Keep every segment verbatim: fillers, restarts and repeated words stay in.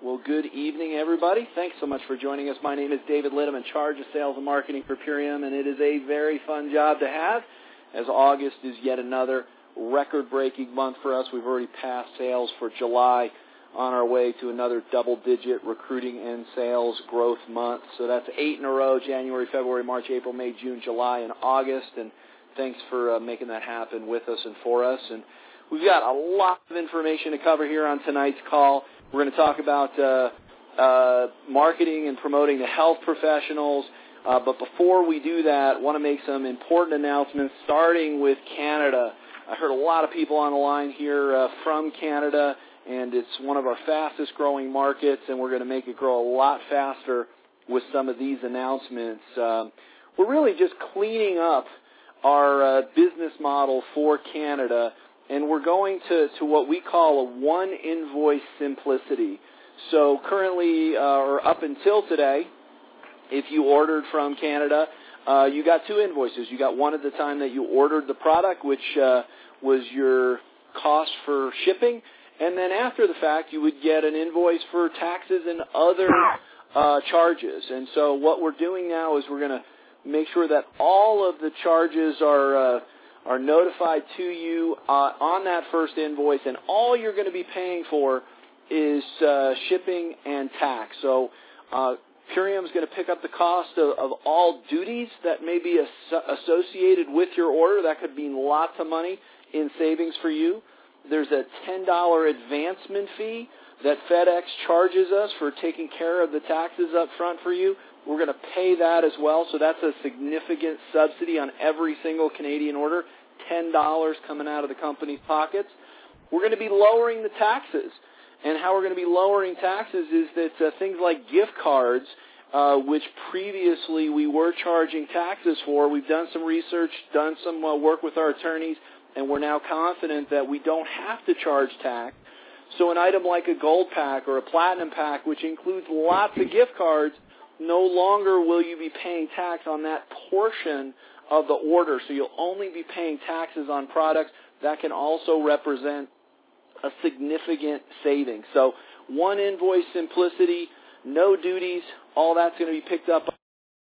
Well, good evening, everybody. Thanks so much for joining us. My name is David Litt. I'm in charge of sales and marketing for Purium, and it is a very fun job to have, as August is yet another record-breaking month for us. We've already passed sales for July, on our way to another double-digit recruiting and sales growth month. So that's eight in a row: January, February, March, April, May, June, July, and August. And thanks for uh, making that happen with us and for us. And we've got a lot of information to cover here on tonight's call. We're going to talk about uh, uh, marketing and promoting the health professionals. Uh, but before we do that, I want to make some important announcements, starting with Canada. I heard a lot of people on the line here uh, from Canada, and it's one of our fastest-growing markets, and we're going to make it grow a lot faster with some of these announcements. Um, we're really just cleaning up our uh, business model for Canada, and we're going to, to what we call a one-invoice simplicity. So currently, uh, or up until today, if you ordered from Canada, uh, you got two invoices. You got one at the time that you ordered the product, which uh, was your cost for shipping, and then after the fact, you would get an invoice for taxes and other uh, charges. And so what we're doing now is we're going to make sure that all of the charges are uh, are notified to you uh, on that first invoice, and all you're going to be paying for is uh, shipping and tax. So uh, Purium is going to pick up the cost of, of all duties that may be as- associated with your order. That could mean lots of money in savings for you. There's a ten dollars advancement fee that FedEx charges us for taking care of the taxes up front for you. We're going to pay that as well, so that's a significant subsidy on every single Canadian order, ten dollars coming out of the company's pockets. We're going to be lowering the taxes, and how we're going to be lowering taxes is that uh, things like gift cards, uh, which previously we were charging taxes for, we've done some research, done some uh, work with our attorneys, and we're now confident that we don't have to charge tax. So an item like a gold pack or a platinum pack, which includes lots of gift cards, no longer will you be paying tax on that portion of the order. So you'll only be paying taxes on products that can also represent a significant savings. So one invoice simplicity, no duties, all that's going to be picked up.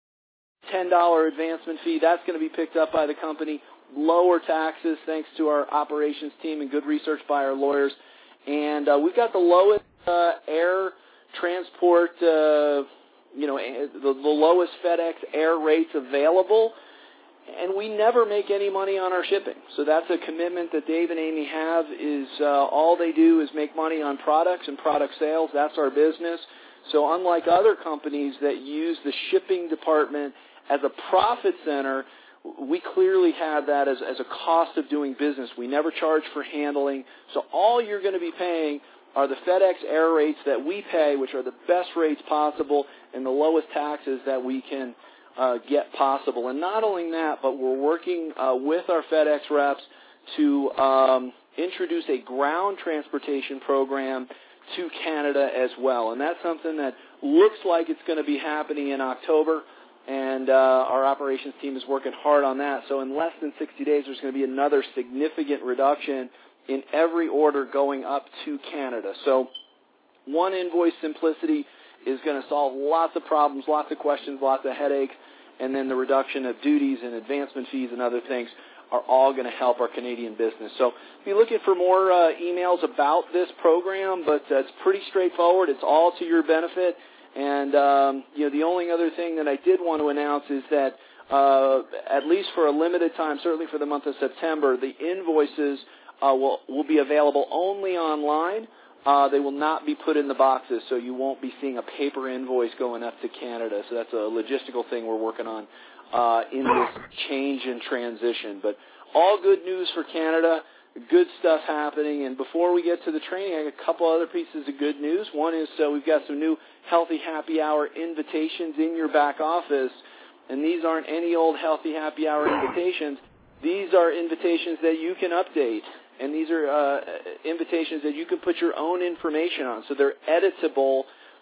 ten dollars advancement fee, that's going to be picked up by the company. Lower taxes thanks to our operations team and good research by our lawyers. And uh, we've got the lowest uh, air transport, uh, you know, the, the lowest FedEx air rates available. And we never make any money on our shipping. So that's a commitment that Dave and Amy have, is uh, all they do is make money on products and product sales. That's our business. So unlike other companies that use the shipping department as a profit center, we clearly have that as, as a cost of doing business. We never charge for handling. So all you're going to be paying are the FedEx air rates that we pay, which are the best rates possible and the lowest taxes that we can uh, get possible. And not only that, but we're working uh, with our FedEx reps to um, introduce a ground transportation program to Canada as well. And that's something that looks like it's going to be happening in October. And uh, our operations team is working hard on that. So in less than sixty days, there's going to be another significant reduction in every order going up to Canada. So one invoice simplicity is going to solve lots of problems, lots of questions, lots of headaches, and then the reduction of duties and advancement fees and other things are all going to help our Canadian business. So if you're looking for more uh, emails about this program, but uh, it's pretty straightforward. It's all to your benefit. And, um, you know, the only other thing that I did want to announce is that uh, at least for a limited time, certainly for the month of September, the invoices uh, will, will be available only online. Uh, they will not be put in the boxes, so you won't be seeing a paper invoice going up to Canada. So that's a logistical thing we're working on uh, in this change and transition. But all good news for Canada. Good stuff happening. And before we get to the training, I got a couple other pieces of good news. One is uh, we've got some new Healthy Happy Hour invitations in your back office. And these aren't any old Healthy Happy Hour invitations. These are invitations that you can update. And these are uh, invitations that you can put your own information on. So they're editable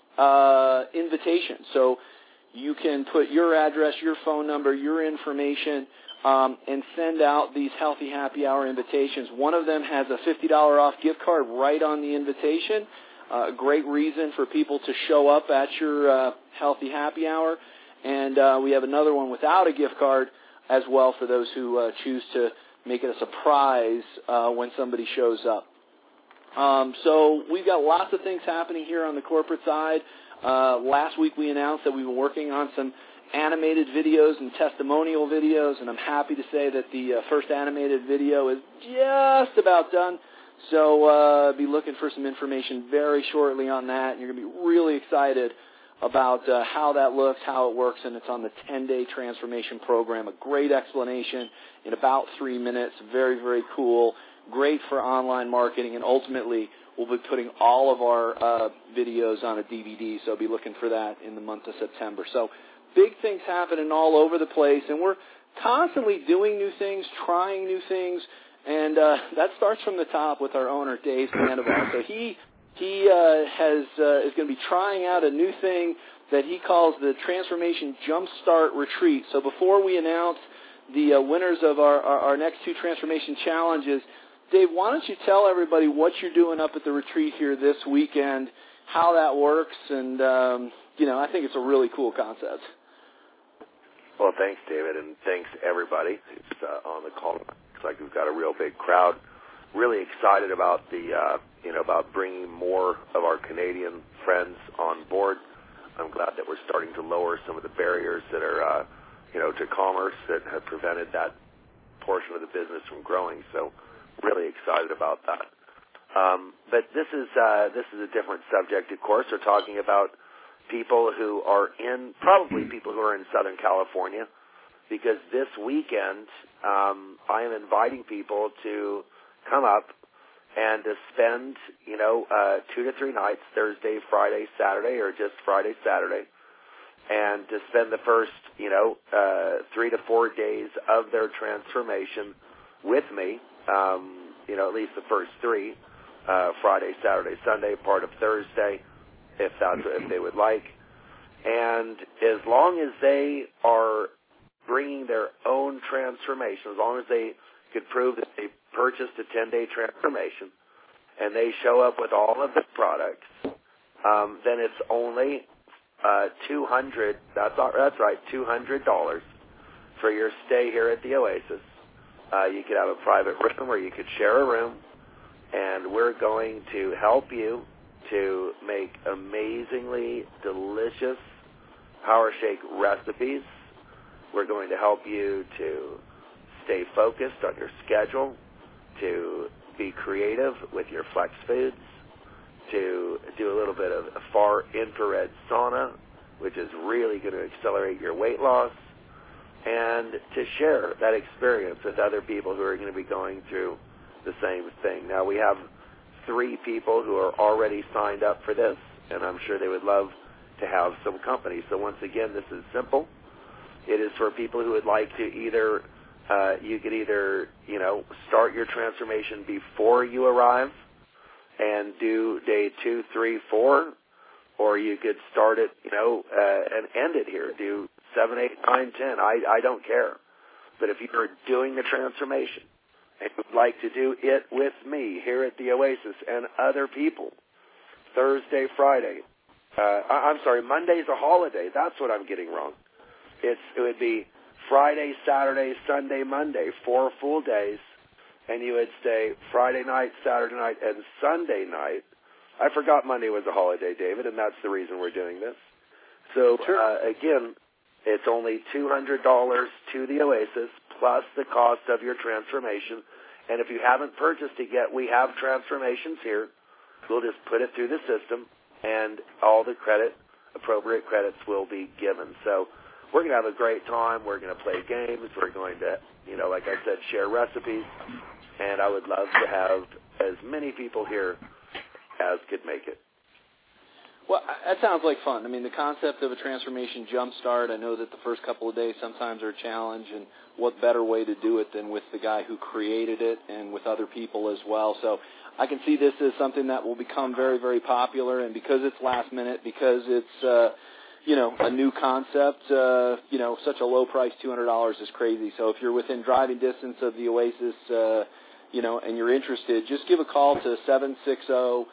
uh, invitations. So you can put your address, your phone number, your information, Um, and send out these Healthy Happy Hour invitations. One of them has a fifty dollars off gift card right on the invitation. uh, a great reason for people to show up at your uh, Healthy Happy Hour. And uh, we have another one without a gift card as well for those who uh, choose to make it a surprise uh, when somebody shows up. Um, so we've got lots of things happening here on the corporate side. Uh, last week we announced that we've been working on some animated videos and testimonial videos, and I'm happy to say that the uh, first animated video is just about done. So uh, be looking for some information very shortly on that, and you're going to be really excited about uh, how that looks, how it works, and it's on the ten-day transformation program. A great explanation in about three minutes. Very, very cool. Great for online marketing, and ultimately we'll be putting all of our uh, videos on a D V D, so be looking for that in the month of September. So big things happening all over the place, and we're constantly doing new things, trying new things, and uh, that starts from the top with our owner, Dave Sandoval. So he he uh, has uh, is going to be trying out a new thing that he calls the Transformation Jumpstart Retreat. So before we announce the uh, winners of our, our, our next two Transformation Challenges, Dave, why don't you tell everybody what you're doing up at the retreat here this weekend, how that works, and, um, you know, I think it's a really cool concept. Well, thanks, David, and thanks, everybody who's uh, on the call. Looks like we've got a real big crowd. Really excited about the, uh, you know, about bringing more of our Canadian friends on board. I'm glad that we're starting to lower some of the barriers that are, uh, you know, to commerce that have prevented that portion of the business from growing. So, really excited about that. Um, but this is uh, this is a different subject, of course. We're talking about people who are in, probably people who are in Southern California, because this weekend um, I am inviting people to come up and to spend, you know, uh, two to three nights, Thursday, Friday, Saturday, or just Friday, Saturday, and to spend the first, you know, uh, three to four days of their transformation with me, um, you know, at least the first three, uh, Friday, Saturday, Sunday, part of Thursday, if that's if they would like. And as long as they are bringing their own transformation, as long as they could prove that they purchased a ten-day transformation and they show up with all of the products, um, then it's only uh, two hundred. That's that's right, two hundred dollars for your stay here at the Oasis. Uh, you could have a private room, or you could share a room, and we're going to help you to make amazingly delicious Power Shake recipes. We're going to help you to stay focused on your schedule, to be creative with your flex foods, to do a little bit of a far infrared sauna, which is really going to accelerate your weight loss, and to share that experience with other people who are going to be going through the same thing. Now, we have three people who are already signed up for this, and I'm sure they would love to have some company. So once again, this is simple. It is for people who would like to either, uh, you could either, you know, start your transformation before you arrive and do day two, three, four, or you could start it, you know, uh, and end it here. Do seven, eight, nine, ten. I, I don't care. But if you're doing the transformation and would like to do it with me here at the Oasis and other people, Thursday, Friday, uh, I, I'm sorry, Monday's a holiday. That's what I'm getting wrong. It's, it would be Friday, Saturday, Sunday, Monday, four full days, and you would stay Friday night, Saturday night, and Sunday night. I forgot Monday was a holiday, David, and that's the reason we're doing this. So, uh, again, it's only two hundred dollars to the Oasis plus the cost of your transformation. And if you haven't purchased it yet, we have transformations here. We'll just put it through the system, and all the credit, appropriate credits will be given. So we're going to have a great time. We're going to play games. We're going to, you know, like I said, share recipes. And I would love to have as many people here as could make it. Well, that sounds like fun. I mean, the concept of a transformation jumpstart, I know that the first couple of days sometimes are a challenge, and what better way to do it than with the guy who created it and with other people as well. So I can see this as something that will become very, very popular, and because it's last minute, because it's, uh, you know, a new concept, uh, you know, such a low price, two hundred dollars is crazy. So if you're within driving distance of the Oasis, uh, you know, and you're interested, just give a call to seven six zero,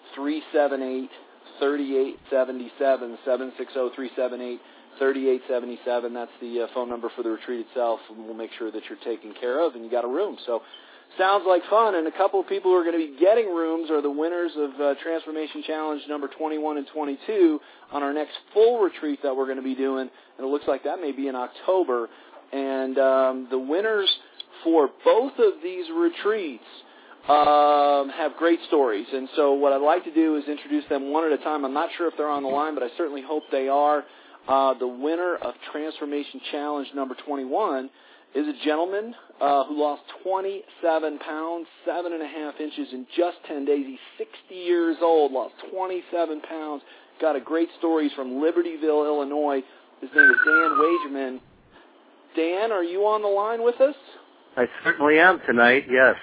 three seven eight, three eight seven seven, seven six zero, three seven eight, three eight seven seven. That's the uh, phone number for the retreat itself, and we'll make sure that you're taken care of and you got a room. So sounds like fun, and a couple of people who are going to be getting rooms are the winners of uh, Transformation Challenge number twenty-one and twenty-two on our next full retreat that we're going to be doing, and it looks like that may be in October. And um, the winners for both of these retreats um, have great stories. And so what I'd like to do is introduce them one at a time. I'm not sure if they're on the line, but I certainly hope they are. Uh, the winner of Transformation Challenge number twenty-one is a gentleman uh, who lost twenty-seven pounds, seven and a half inches in just ten days. He's sixty years old, lost twenty-seven pounds. Got a great story. He's from Libertyville, Illinois. His name is Dan Wagerman. Dan, are you on the line with us? I certainly am tonight, yes.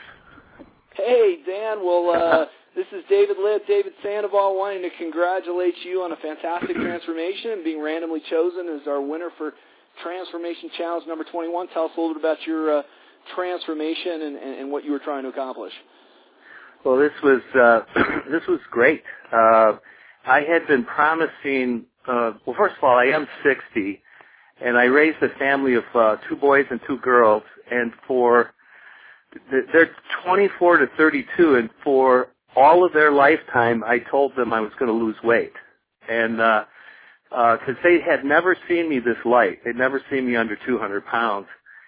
Hey, Dan. Well, uh, this is David Litt, David Sandoval, wanting to congratulate you on a fantastic transformation and being randomly chosen as our winner for Transformation Challenge number twenty-one. Tell us a little bit about your uh, transformation and, and, and what you were trying to accomplish. Well, this was uh, this was great. Uh, I had been promising. Uh, well, first of all, I am sixty, and I raised a family of uh, two boys and two girls, and for they're twenty-four to thirty-two, and for all of their lifetime, I told them I was going to lose weight, and uh, because uh, they had never seen me this light, they'd never seen me under two hundred pounds.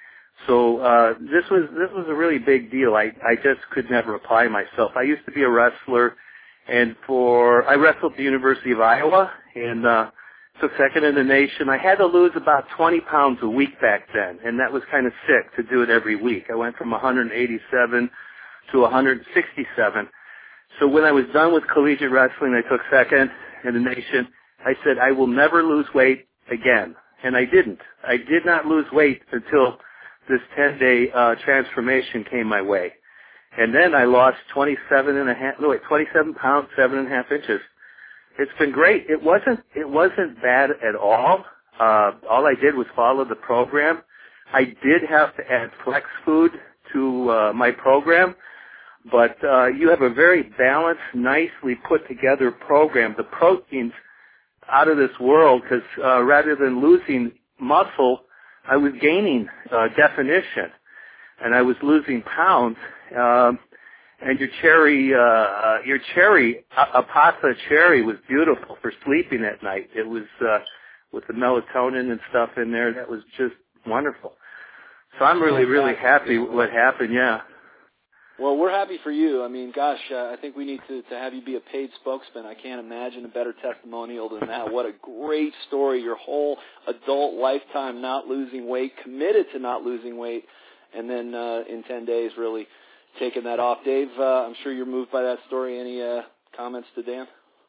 So uh, this was this was a really big deal. I I just could never apply myself. I used to be a wrestler, and for I wrestled at the University of Iowa, and uh, took second in the nation. I had to lose about twenty pounds a week back then, and that was kind of sick to do it every week. I went from one hundred eighty-seven to one hundred sixty-seven. So when I was done with collegiate wrestling, I took second in the nation. I said, I will never lose weight again. And I didn't. I did not lose weight until this ten-day uh, transformation came my way. And then I lost twenty-seven and a half, no wait, twenty-seven pounds, seven and a half inches. It's been great. It wasn't, it wasn't bad at all. Uh, all I did was follow the program. I did have to add flex food to uh, my program, but uh, you have a very balanced, nicely put together program. The proteins out of this world, because uh, rather than losing muscle, I was gaining uh, definition, and I was losing pounds. Um, and your cherry, uh, your cherry, uh, Apatha cherry was beautiful for sleeping at night. It was uh, with the melatonin and stuff in there. That was just wonderful. So I'm really, really happy with what happened. Yeah. Well, we're happy for you. I mean, gosh, uh, I think we need to, to have you be a paid spokesman. I can't imagine a better testimonial than that. What a great story. Your whole adult lifetime not losing weight, committed to not losing weight, and then uh, in ten days really taking that off. Dave, uh, I'm sure you're moved by that story. Any uh, comments to Dan?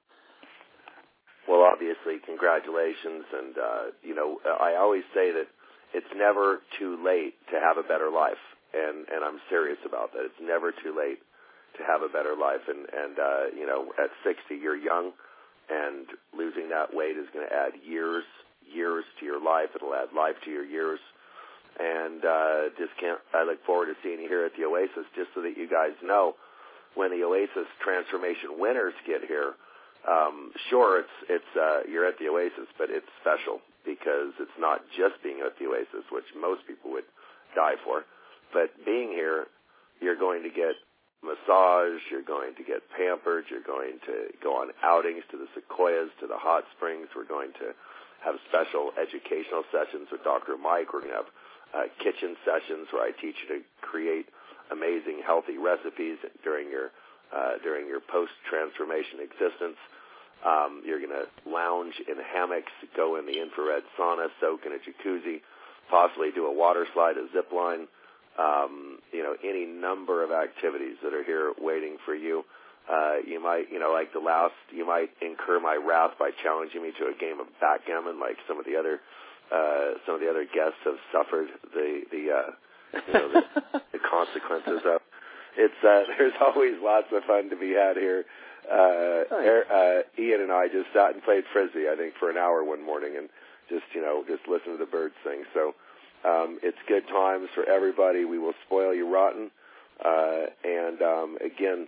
Well, obviously, congratulations. And, uh, you know, I always say that it's never too late to have a better life. And, and I'm serious about that. It's never too late to have a better life. And, and uh, you know, at sixty, you're young, and losing that weight is going to add years, years to your life. It'll add life to your years. And uh, just can't. I look forward to seeing you here at the Oasis, just so that you guys know when the Oasis transformation winners get here. Um, sure, it's it's uh, you're at the Oasis, but it's special because it's not just being at the Oasis, which most people would die for. But being here, you're going to get massage, you're going to get pampered, you're going to go on outings to the Sequoias, to the hot springs. We're going to have special educational sessions with Doctor Mike. We're going to have uh, kitchen sessions where I teach you to create amazing, healthy recipes during your uh, during your post-transformation existence. Um, you're going to lounge in hammocks, go in the infrared sauna, soak in a jacuzzi, possibly do a water slide, a zip line. Um, you know, any number of activities that are here waiting for you. Uh, you might, you know, like the last, you might incur my wrath by challenging me to a game of backgammon, like some of the other, uh, some of the other guests have suffered the, the, uh, you know, the, the consequences of. It's, uh, there's always lots of fun to be had here. Uh, uh, Ian and I just sat and played Frisbee, I think, for an hour one morning and just, you know, just listened to the birds sing. So, Um, it's good times for everybody. We will spoil you rotten. Uh, and, um, again,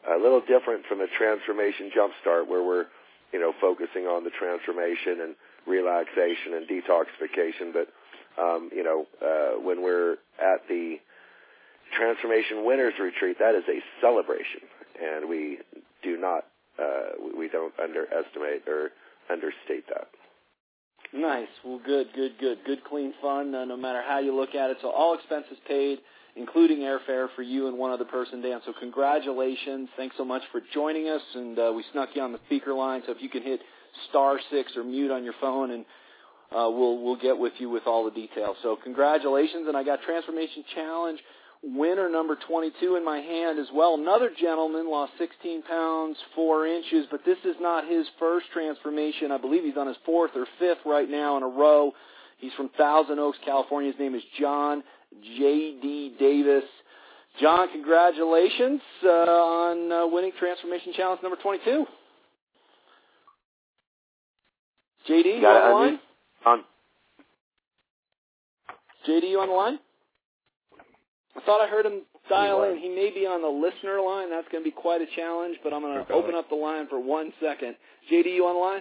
a little different from the Transformation Jumpstart, where we're, you know, focusing on the transformation and relaxation and detoxification. But, um, you know, uh, when we're at the Transformation Winners Retreat, that is a celebration, and we do not, uh, we don't underestimate or understate that. Nice. Well, good, good, good. Good, clean fun, uh, no matter how you look at it. So all expenses paid, including airfare for you and one other person, Dan. So congratulations. Thanks so much for joining us, and uh, we snuck you on the speaker line, so if you can hit star six or mute on your phone, and uh, we'll we'll get with you with all the details. So congratulations, and I got Transformation Challenge winner number twenty-two in my hand as well. Another gentleman lost sixteen pounds, four inches, but this is not his first transformation. I believe he's on his fourth or fifth right now in a row. He's from Thousand Oaks, California. His name is John J D Davis. John, congratulations uh, on uh, winning Transformation Challenge number twenty-two. J D, you on the line? On. J D, you on the line? I thought I heard him dial in. He may be on the listener line. That's going to be quite a challenge, but I'm going to open up the line for one second. J D, you on the line?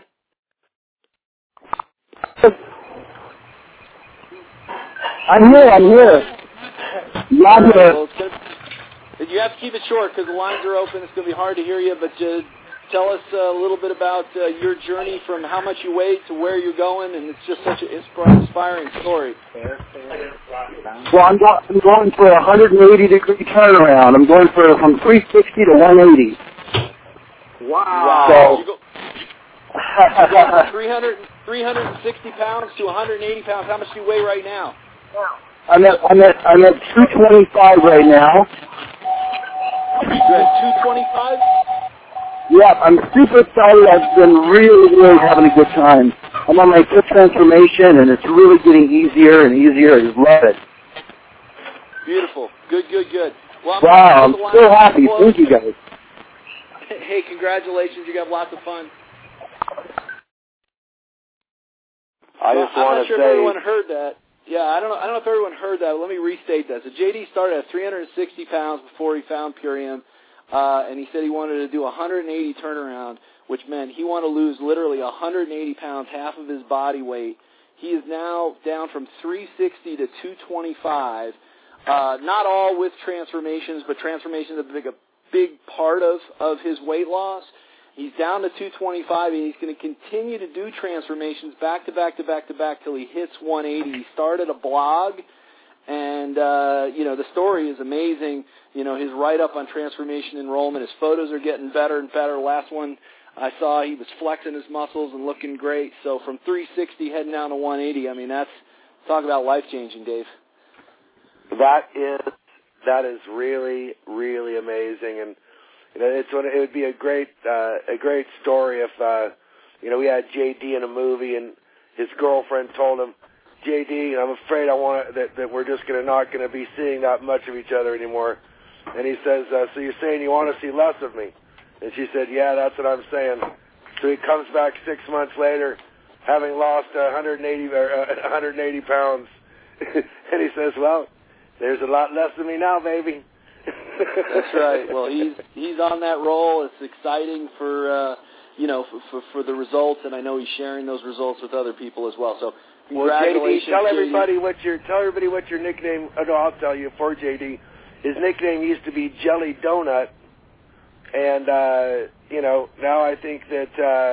I'm here. I'm here. Not right, here. well, gonna, you have to keep it short because the lines are open. It's going to be hard to hear you, but uh, tell us uh, a little bit about uh, your journey from how much you weigh to where you're going, and it's just such an inspiring story. Well, I'm, go- I'm going for a one hundred eighty degree turnaround. I'm going for from three sixty to one eighty. Wow. So, you go, you go from three hundred, three hundred sixty pounds to one hundred eighty pounds. How much do you weigh right now? I'm at I'm at I'm at two twenty-five right now. You're at two twenty-five? Yeah, I'm super excited. I've been really, really having a good time. I'm on my fifth transformation, and it's really getting easier and easier. I just love it. Beautiful. Good, good, good. Well, I'm wow, I'm so happy. Thank you, guys. Hey, congratulations. You got lots of fun. I well, just I'm want not to sure say, if everyone heard that. Yeah, I don't know. I don't know if everyone heard that. But let me restate that. So J D started at three hundred sixty pounds before he found Purium, uh, and he said he wanted to do a one hundred eighty turnaround, which meant he wanted to lose literally one hundred eighty pounds, half of his body weight. He is now down from three sixty to two twenty-five. Uh, not all with transformations, but transformations are a big, a big part of, of his weight loss. He's down to two twenty-five, and he's going to continue to do transformations back to back to back to back till he hits one eighty. He started a blog, and, uh, you know, the story is amazing. You know, his write-up on transformation enrollment, his photos are getting better and better. Last one I saw, he was flexing his muscles and looking great. So from three sixty heading down to one eighty, I mean, that's, talk about life-changing, Dave. That is, that is really, really amazing, and you know, it's it would be a great uh, a great story if uh, you know we had J D in a movie and his girlfriend told him, J D, I'm afraid I want that that we're just gonna not going to be seeing that much of each other anymore, and he says, uh, so you're saying you want to see less of me? And she said, yeah, that's what I'm saying. So he comes back six months later, having lost one hundred eighty or uh, one hundred eighty pounds, and he says, well, there's a lot less of me now, baby. That's right. Well, he's he's on that roll. It's exciting for uh, you know for, for for the results, and I know he's sharing those results with other people as well. So congratulations, well, J D, tell everybody J D. what your tell everybody what your nickname. Oh, no, I'll tell you for J D. His nickname used to be Jelly Donut, and uh, you know now I think that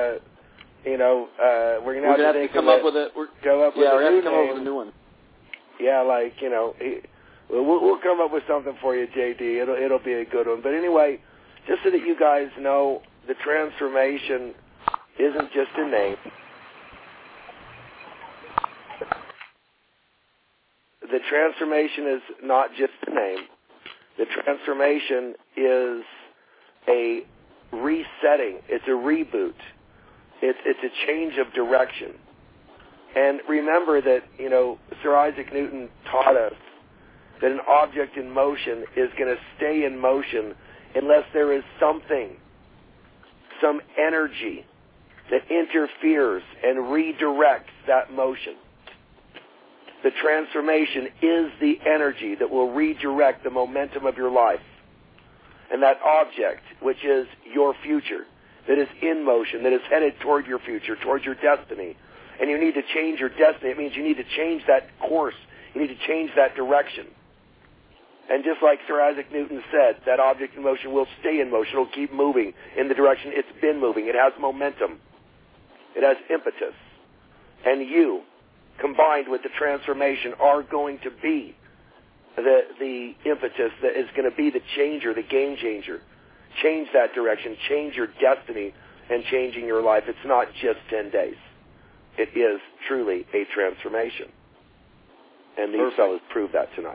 uh, you know uh, we're gonna we're have gonna to, have to come up with a we're, come up with yeah a we're new gonna come name. up with a new one. Yeah, like you know. He, We'll, we'll come up with something for you, J D. It'll it'll be a good one. But anyway, just so that you guys know, the transformation isn't just a name. The transformation is not just a name. The transformation is a resetting. It's a reboot. It's it's a change of direction. And remember that, you know, Sir Isaac Newton taught us that an object in motion is going to stay in motion unless there is something, some energy that interferes and redirects that motion. The transformation is the energy that will redirect the momentum of your life. and that object, which is your future, that is in motion, that is headed toward your future, toward your destiny. And you need to change your destiny. It means you need to change that course. You need to change that direction. And just like Sir Isaac Newton said, that object in motion will stay in motion. It will keep moving in the direction it's been moving. It has momentum. It has impetus. And you, combined with the transformation, are going to be the, the impetus that is going to be the changer, the game changer. Change that direction. Change your destiny and changing your life. It's not just ten days. It is truly a transformation. And these Perfect. fellows prove that tonight.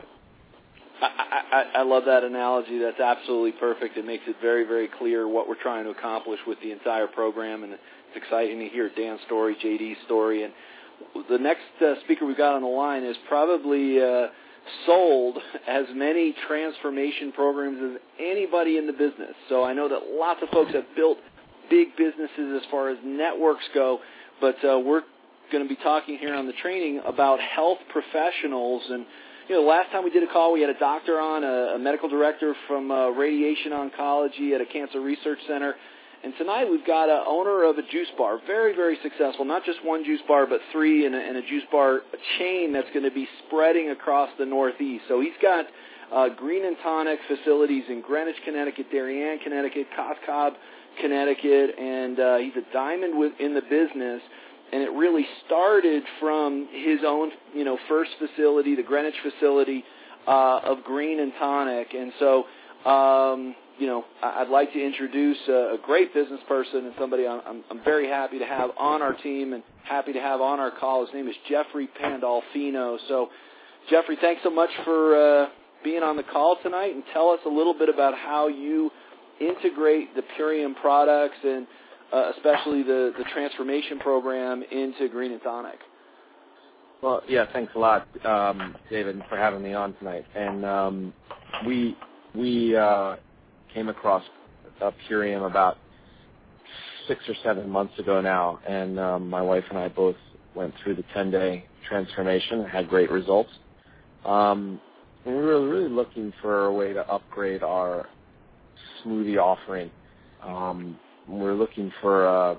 I, I, I love that analogy. That's absolutely perfect. It makes it very, very clear what we're trying to accomplish with the entire program, and it's exciting to hear Dan's story, J D's story. And the next uh, speaker we've got on the line is probably uh, sold as many transformation programs as anybody in the business. So I know that lots of folks have built big businesses as far as networks go, but uh, we're going to be talking here on the training about health professionals. And you know, last time we did a call, we had a doctor on, a, a medical director from uh, radiation oncology at a cancer research center. And tonight we've got an owner of a juice bar, very, very successful, not just one juice bar, but three, and a, and a juice bar chain that's going to be spreading across the Northeast. So he's got uh, Green and Tonic facilities in Greenwich, Connecticut, Darien, Connecticut, Cos-Cob, Connecticut, and uh, he's a diamond with, in the business. And it really started from his own, you know, first facility, the Greenwich facility uh, of Green and Tonic. And so, um, you know, I'd like to introduce a, a great business person and somebody I'm, I'm very happy to have on our team and happy to have on our call. His name is Jeffrey Pandolfino. So, Jeffrey, thanks so much for uh, being on the call tonight, and tell us a little bit about how you integrate the Purium products and Uh, especially the, the transformation program into Green and Tonic. Well, yeah, thanks a lot, um, David, for having me on tonight. And um, we we uh, came across uh, Purium about six or seven months ago now, and um, my wife and I both went through the ten-day transformation and had great results. Um, and we were really looking for a way to upgrade our smoothie offering. Um, We're looking for a,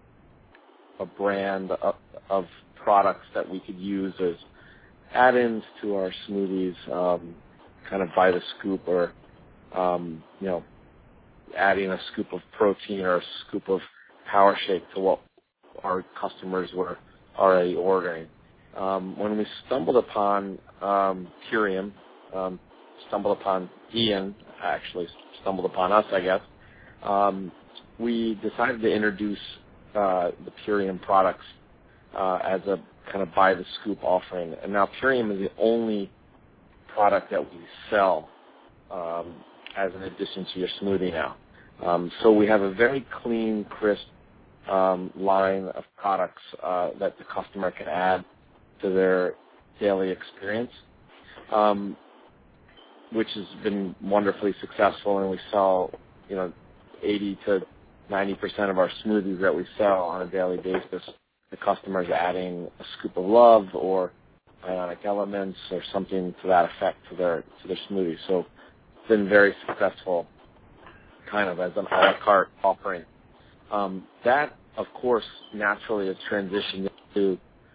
a brand of, of products that we could use as add-ins to our smoothies, um, kind of by the scoop, or um, you know, adding a scoop of protein or a scoop of Power Shake to what our customers were already ordering. Um, when we stumbled upon um, Purium, um, stumbled upon Ian, actually stumbled upon us, I guess. Um, we decided to introduce uh, the Purium products uh, as a kind of by-the-scoop offering. And now Purium is the only product that we sell um, as an addition to your smoothie now. Um, so we have a very clean, crisp um, line of products uh, that the customer can add to their daily experience, um, which has been wonderfully successful. And we sell, you know, eighty to ninety percent of our smoothies that we sell on a daily basis, the customer's adding a scoop of love or ionic elements or something to that effect to their to their smoothie. So it's been very successful, kind of as an a la carte offering. Um, that, of course, naturally has transitioned to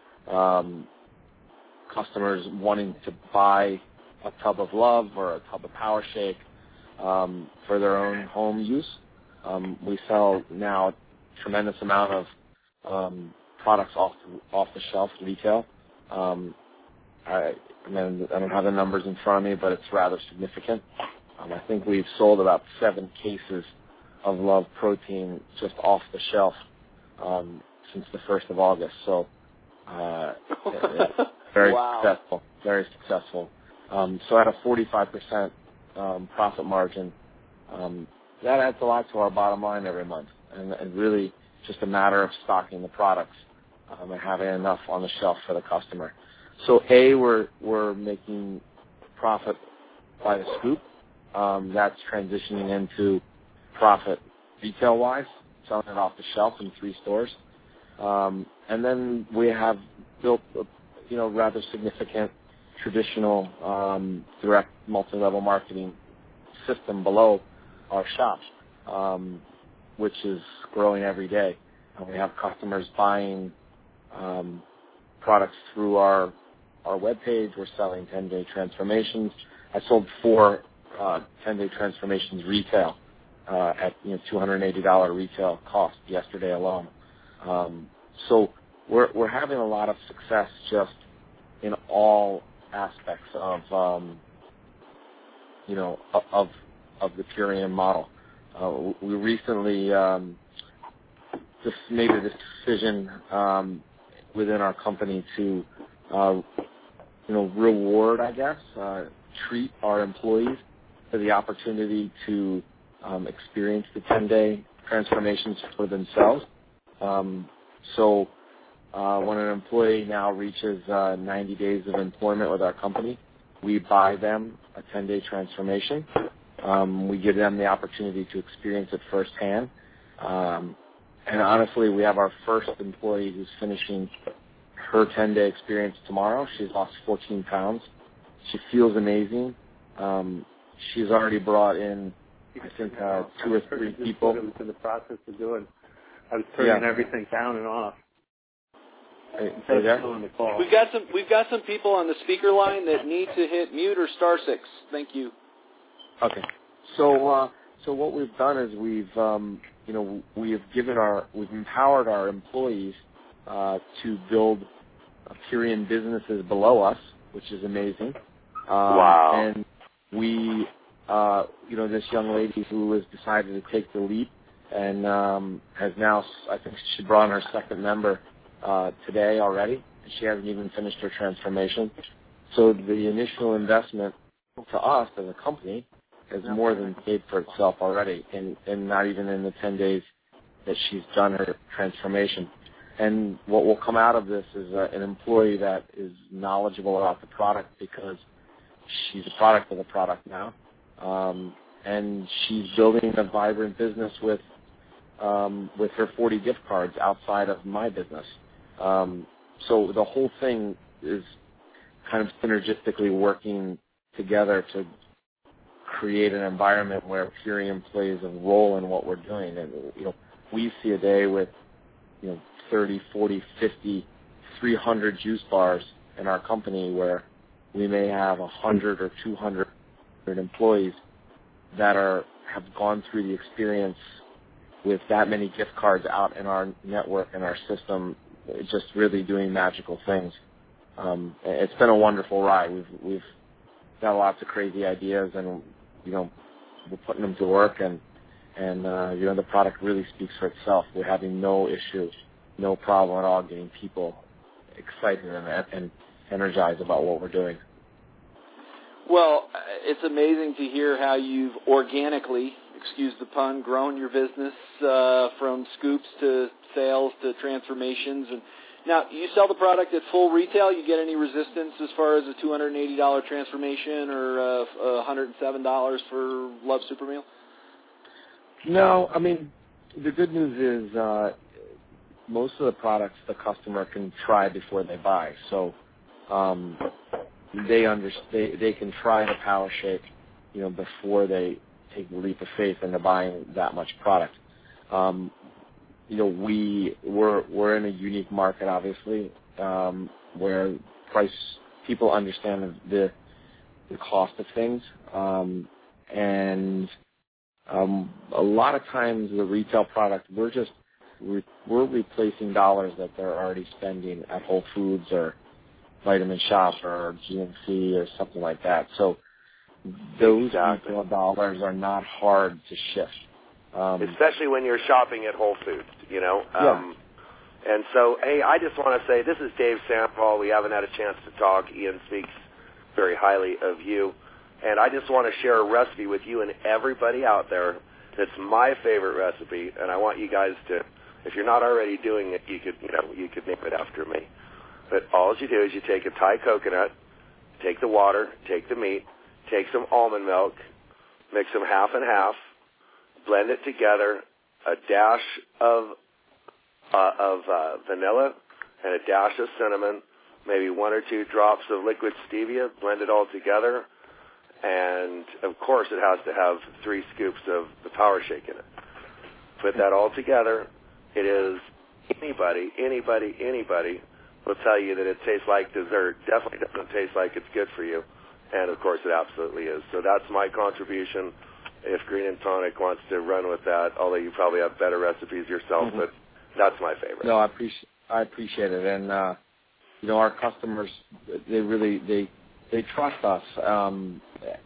um, customers wanting to buy a tub of love or a tub of Power Shake um, for their own home use. Um, we sell now a tremendous amount of um, products off the, off the shelf retail. Um, I, I, mean, I don't have the numbers in front of me, but it's rather significant. Um, I think we've sold about seven cases of Love Protein just off the shelf um, since the first of August. So uh, it, very wow. successful, very successful. Um, so at a forty-five percent um, profit margin, um, that adds a lot to our bottom line every month, and, and really just a matter of stocking the products um, and having enough on the shelf for the customer. So A, we're we're making profit by the scoop. Um, that's transitioning into profit retail-wise, selling it off the shelf in three stores, um, and then we have built a, you know rather significant traditional um, direct multi-level marketing system below our shop, um, which is growing every day. And we have customers buying um, products through our our webpage. We're selling ten-day transformations. I sold four uh, ten-day transformations retail uh, at you know two hundred eighty dollars retail cost yesterday alone. Um, so we're we're having a lot of success just in all aspects of um, you know of of the Purium model. Uh, we recently um, just made a decision um, within our company to uh, you know reward, I guess, uh, treat our employees for the opportunity to um, experience the ten-day transformations for themselves. Um, so uh, when an employee now reaches uh, ninety days of employment with our company, we buy them a ten-day transformation. Um, we give them the opportunity to experience it firsthand. Um, and honestly, we have our first employee who's finishing her ten-day experience tomorrow. She's lost fourteen pounds. She feels amazing. Um, she's already brought in, I think, uh, two or three people. What it was in the process of doing. I was turning Yeah. everything down and off. Hey, hey there? The call. We've got some we've got some people on the speaker line that need to hit mute or star six. Thank you. Okay. So, uh, so what we've done is we've, um, you know, we have given our, we've empowered our employees uh, to build Purium businesses below us, which is amazing. Um, Wow. And we, uh, you know, this young lady who has decided to take the leap and um, has now, I think she brought in her second member uh, today already. She hasn't even finished her transformation. So the initial investment to us as a company has more than paid for itself already, and, and not even in the ten days that she's done her transformation. And what will come out of this is uh, an employee that is knowledgeable about the product because she's a product of the product now, um, and she's building a vibrant business with um, with her forty gift cards outside of my business. Um, so the whole thing is kind of synergistically working together to create an environment where Purium plays a role in what we're doing. And, you know, we see a day with, you know, thirty, forty, fifty, three hundred juice bars in our company where we may have one hundred or two hundred employees that are have gone through the experience with that many gift cards out in our network and our system, just really doing magical things. Um, it's been a wonderful ride. We've we've got lots of crazy ideas, and you know we're putting them to work, and and uh, you know the product really speaks for itself. We're having no issue, no problem at all getting people excited and, and energized about what we're doing. Well, it's amazing to hear how you've organically, excuse the pun, grown your business uh, from scoops to sales to transformations. And now, you sell the product at full retail. You get any resistance as far as a two hundred eighty dollars transformation or uh, one hundred seven dollars for Love Super Meal? No, I mean, the good news is uh, most of the products the customer can try before they buy. So um, they, under, they they can try the Power Shake, you know, before they take the leap of faith into buying that much product. Um, you know, we we're we're in a unique market, obviously, um, where price people understand the the cost of things, um, and um, a lot of times the retail product we're just we're, we're replacing dollars that they're already spending at Whole Foods or Vitamin Shop or G N C or something like that. So those exactly. retail dollars are not hard to shift. Um, Especially when you're shopping at Whole Foods, you know. Um, yeah. And so, hey, I just want to say this is Dave Sample. We haven't had a chance to talk. Ian speaks very highly of you. And I just want to share a recipe with you and everybody out there that's my favorite recipe. And I want you guys to, if you're not already doing it, you could, you know, you could name it after me. But all you do is you take a Thai coconut, take the water, take the meat, take some almond milk, mix them half and half, blend it together, a dash of uh, of uh, vanilla and a dash of cinnamon, maybe one or two drops of liquid stevia, blend it all together, and of course it has to have three scoops of the Power Shake in it. Put that all together, it is anybody, anybody, anybody will tell you that it tastes like dessert. Definitely doesn't taste like it's good for you, and of course it absolutely is. So that's my contribution. If Green and Tonic wants to run with that, although you probably have better recipes yourself, mm-hmm. but that's my favorite. No, I appreciate I appreciate it, and uh, you know, our customers, they really they they trust us, um,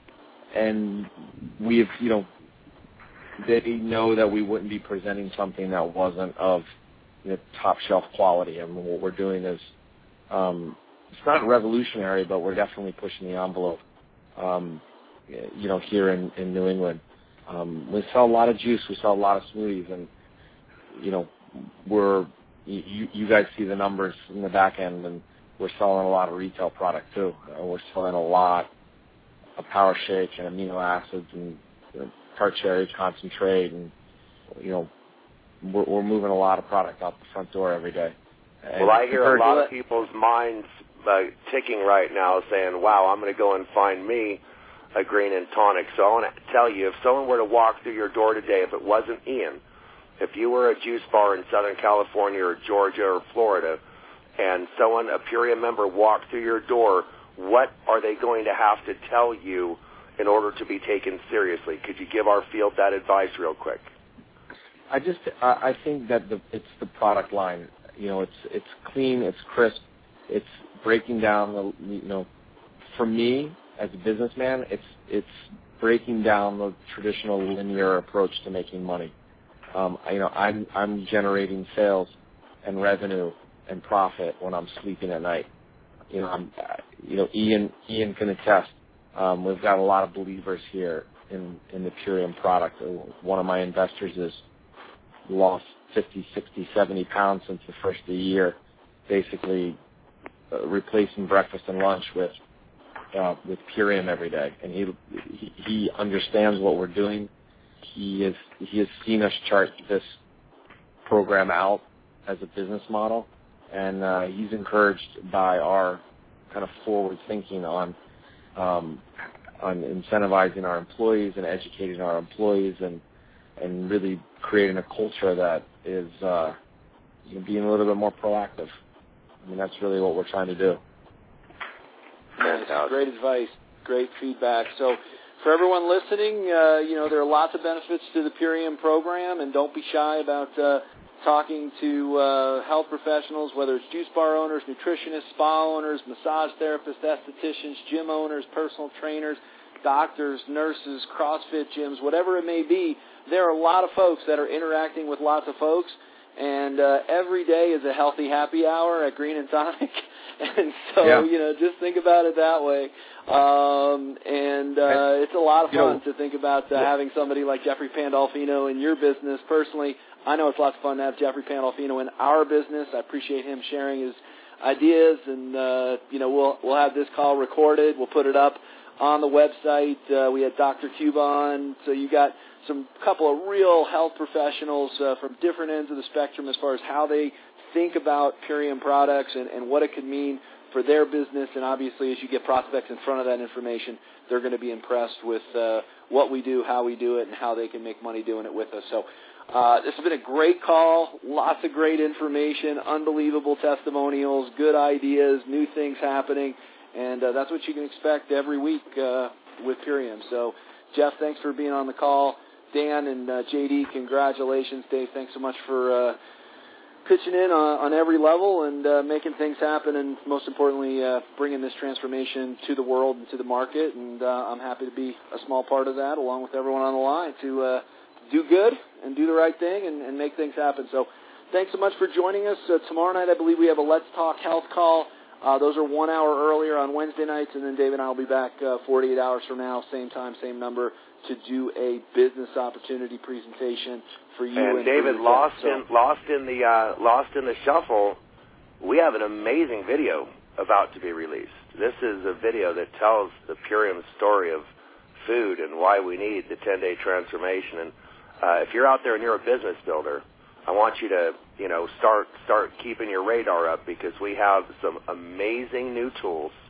and we've you know they know that we wouldn't be presenting something that wasn't of you know, top shelf quality. I mean, what we're doing is um, it's not revolutionary, but we're definitely pushing the envelope. Um, you know, here in, in New England, um, we sell a lot of juice, we sell a lot of smoothies, and you know, we're you, you guys see the numbers in the back end, and we're selling a lot of retail product too. Uh, we're selling a lot of Power Shake and amino acids and you know, tart cherry concentrate, and you know, we're, we're moving a lot of product out the front door every day. And well, I hear a lot of people's minds uh, ticking right now, saying, "Wow, I'm going to go and find me a Green and Tonic." So I want to tell you, if someone were to walk through your door today, if it wasn't Ian, if you were a juice bar in Southern California or Georgia or Florida, and someone, a Purium member, walked through your door, what are they going to have to tell you in order to be taken seriously? Could you give our field that advice real quick? I just, I think that the, it's the product line. You know, it's it's clean, it's crisp, it's breaking down the, you know, for me as a businessman, it's it's breaking down the traditional linear approach to making money. Um, you know, I'm I'm generating sales and revenue and profit when I'm sleeping at night. You know, I'm, you know, Ian Ian can attest. Um, we've got a lot of believers here in in the Purium product. One of my investors has lost fifty, sixty, seventy pounds since the first of the year, basically uh, replacing breakfast and lunch with uh, with Purium every day. And he, he he understands what we're doing. He is he has seen us chart this program out as a business model, and uh, he's encouraged by our kind of forward thinking on um, on incentivizing our employees and educating our employees and and really creating a culture that is uh, you know, being a little bit more proactive. I mean, that's really what we're trying to do. Nice. Great advice, great feedback. So for everyone listening, uh, you know, there are lots of benefits to the Purium program, and don't be shy about uh, talking to uh, health professionals, whether it's juice bar owners, nutritionists, spa owners, massage therapists, estheticians, gym owners, personal trainers, doctors, nurses, CrossFit gyms, whatever it may be. There are a lot of folks that are interacting with lots of folks, and uh, every day is a healthy happy hour at Green and Tonic. And so, yeah. you know, just think about it that way. Um, and uh, it's a lot of fun know, to think about uh, yeah. having somebody like Jeffrey Pandolfino in your business. Personally, I know it's lots of fun to have Jeffrey Pandolfino in our business. I appreciate him sharing his ideas, and, uh, you know, we'll we'll have this call recorded. We'll put it up on the website. Uh, we had Doctor Cuba on, so you got some couple of real health professionals uh, from different ends of the spectrum as far as how they think about Purium products and, and what it could mean for their business. And obviously, as you get prospects in front of that information, they're going to be impressed with uh, what we do, how we do it, and how they can make money doing it with us. So uh, this has been a great call, lots of great information, unbelievable testimonials, good ideas, new things happening, and uh, that's what you can expect every week uh, with Purium. So, Jeff, thanks for being on the call. Dan and uh, J D, congratulations. Dave, thanks so much for uh, pitching in on, on every level and uh, making things happen, and most importantly, uh, bringing this transformation to the world and to the market. And uh, I'm happy to be a small part of that, along with everyone on the line, to uh, do good and do the right thing and, and make things happen. So thanks so much for joining us. Uh, tomorrow night, I believe we have a Let's Talk Health call. Uh, those are one hour earlier on Wednesday nights, and then Dave and I will be back uh, forty-eight hours from now, same time, same number, to do a business opportunity presentation for you. And, and David, for lost so. in lost in the uh, lost in the shuffle, we have an amazing video about to be released. This is a video that tells the Purium story of food and why we need the ten-day transformation. And uh, if you're out there and you're a business builder, I want you to, you know, start start keeping your radar up, because we have some amazing new tools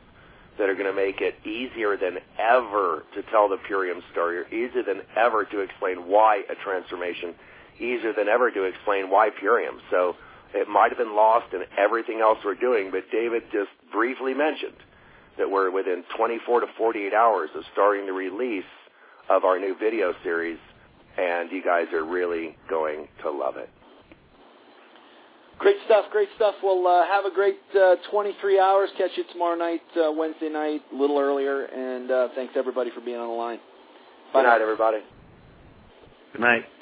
that are going to make it easier than ever to tell the Purium story, or easier than ever to explain why a transformation, easier than ever to explain why Purium. So it might have been lost in everything else we're doing, but David just briefly mentioned that we're within twenty-four to forty-eight hours of starting the release of our new video series, and you guys are really going to love it. Great stuff, great stuff. Well, uh, have a great uh, twenty-three hours. Catch you tomorrow night, uh, Wednesday night, a little earlier, and uh, thanks everybody for being on the line. Bye. Good night, everybody. Good night.